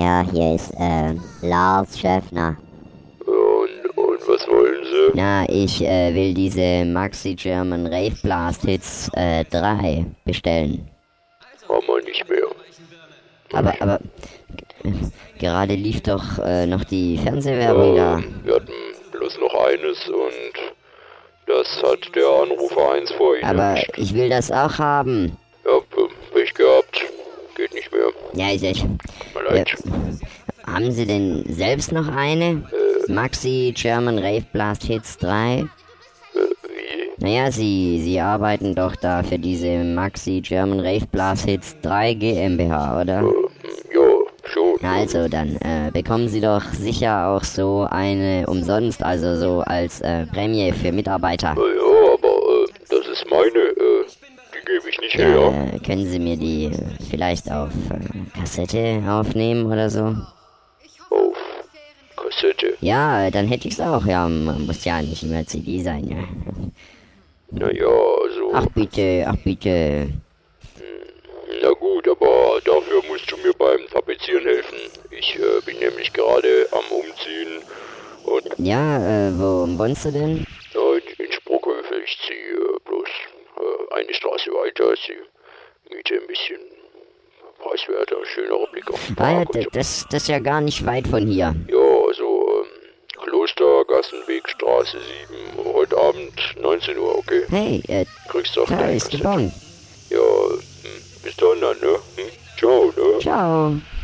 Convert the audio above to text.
Ja, hier ist Lars Schäffner. Und was wollen Sie? Na, ich will diese Maxi German Rave Blast Hits 3 bestellen. Haben wir nicht mehr. Aber gerade lief doch noch die Fernsehwerbung da. Wir hatten bloß noch eines und das hat der Anrufer 1 vor Ihnen. Aber ich will das auch haben. Ja, Pech gehabt. Geht nicht mehr. Ja, ich. Tut mir leid. Haben Sie denn selbst noch eine? Maxi German Rave Blast Hits 3? Wie? Naja, Sie arbeiten doch da für diese Maxi German Rave Blast Hits 3 GmbH, oder? Ja, schon. Na also, dann bekommen Sie doch sicher auch so eine umsonst, also so als Prämie für Mitarbeiter. Ja, aber das ist meine. Die gebe ich nicht her. Können Sie mir die vielleicht auf Kassette aufnehmen oder so? Auf Kassette. Ja, dann hätte ich's auch. Ja, man muss ja nicht immer CD sein, ja. Naja, so. Ach bitte, ach bitte. Na gut, aber dafür musst du mir beim Tapezieren helfen. Ich bin nämlich gerade am Umziehen und Ja, wo wohnst du denn? in Spruckhöfe. Ich ziehe bloß eine Straße weiter. Ist die Miete ein bisschen preiswerter, schönerer Blick auf den Ah ja, Park und so. das ist ja gar nicht weit von hier. Ja, also Klostergassenwegstraße 7, heute Abend 19 Uhr, okay? Hey, Kriegst du auch da deine ist Kassette. Bon. Ja, bis dann, ne? Ciao, ne? Ciao.